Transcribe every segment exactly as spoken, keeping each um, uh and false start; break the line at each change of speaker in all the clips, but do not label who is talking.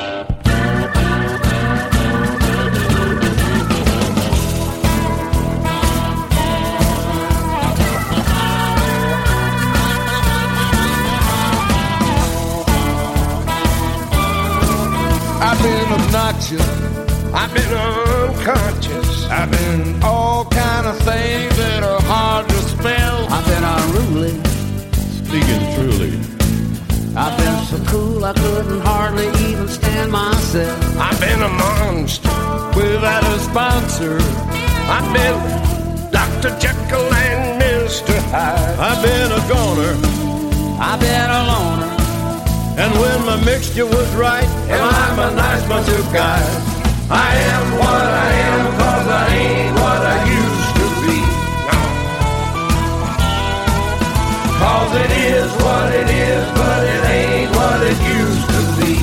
I've been obnoxious, I've been unconscious, I've been all kind of things that are hard to spell.
I've been unruly,
speaking truly.
I've been so cool I couldn't hardly even stand myself.
I've been a monster without a sponsor. I've been Doctor Jekyll and Mister Hyde.
I've been a goner,
I've been a loner,
and when my mixture was right,
and I'm a nice bunch of guys. I am what I am, cause I ain't what I used to be. No. Cause it is what it is, but it ain't what it used to be.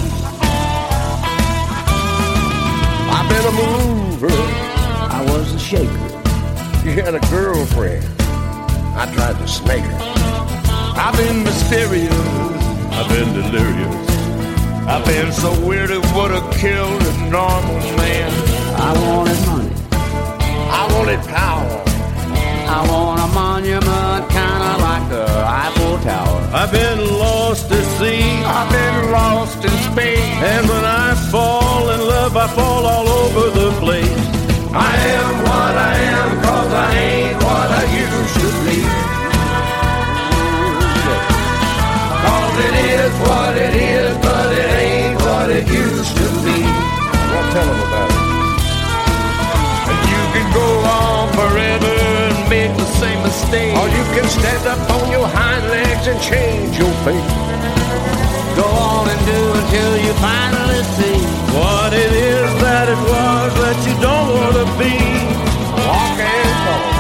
I've been a mover,
I was a shaker.
you had a girlfriend, I tried to snake her. I've been mysterious,
I've been delirious.
I've been so weird it would have killed a normal man.
I wanted money,
I wanted power,
I want a monument, kinda like the Eiffel Tower.
I've been lost at sea,
I've been lost in space,
and when I fall in love, I fall all over the place.
I am what I am, cause I ain't what I used to be. Cause it is what it is, but it ain't what it used to be. I'll tell them about it. And you can go on forever and make the same mistake, or you can stand up on your hind legs and change your fate.
Go on and do until you finally see
What it is that it was that you don't want to be.
Walk and talk.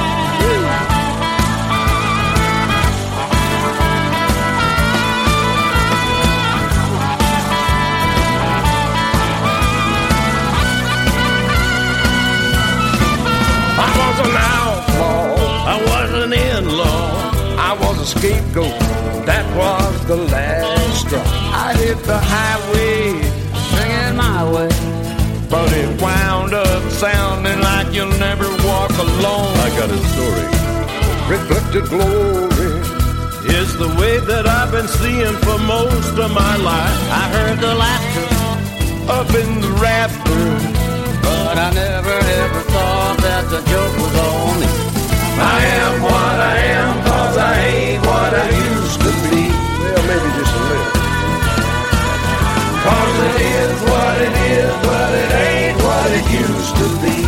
I was an outlaw,
I was an in-law,
I was a scapegoat, that was the last straw.
I hit the highway, singing my way.
But it wound up sounding like you'll never walk alone.
I got a story.
Reflected glory
It's the way that I've been seeing for most of my life.
I heard the laughter,
up in the rafters,
but I never ever thought that the joke was on me.
I am what I am, cause I ain't what I used to be. Well, maybe just a little. Cause it is what it is, but it ain't what it used to be.